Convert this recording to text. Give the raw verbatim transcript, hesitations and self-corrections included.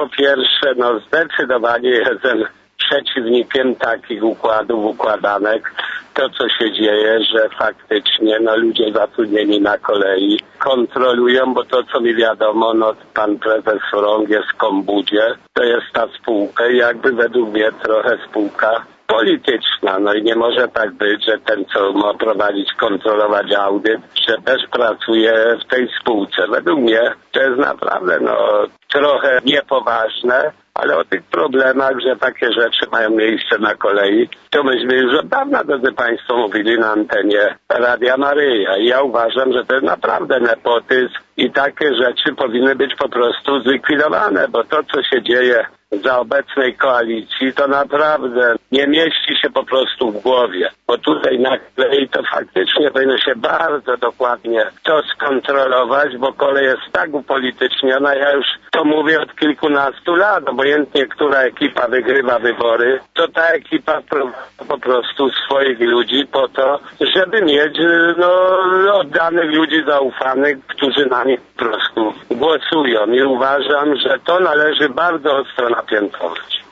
po pierwsze, no zdecydowanie jestem przeciwnikiem takich układów, układanek. To, co się dzieje, że faktycznie no, ludzie zatrudnieni na kolei kontrolują, bo to, co mi wiadomo, no pan prezes Rąk jest w Kombudzie, to jest ta spółka i jakby według mnie trochę spółka polityczna. No i nie może tak być, że ten, co ma prowadzić, kontrolować audyt, że też pracuje w tej spółce. Według mnie to jest naprawdę no trochę niepoważne, ale o tych problemach, że takie rzeczy mają miejsce na kolei, to myśmy już od dawna, drodzy Państwo, mówili na antenie Radia Maryja. I ja uważam, że to jest naprawdę nepotyzm i takie rzeczy powinny być po prostu zlikwidowane, bo to, co się dzieje za obecnej koalicji, to naprawdę nie mieści się po prostu w głowie. Bo tutaj na kolei to faktycznie powinno się bardzo dokładnie to skontrolować, bo kolej jest tak upolityczniona. Ja już to mówię od kilkunastu lat. Obojętnie, która ekipa wygrywa wybory, to ta ekipa po prostu swoich ludzi po to, żeby mieć no, oddanych ludzi zaufanych, którzy na nich po prostu głosują. I uważam, że to należy bardzo ostro napiętnować.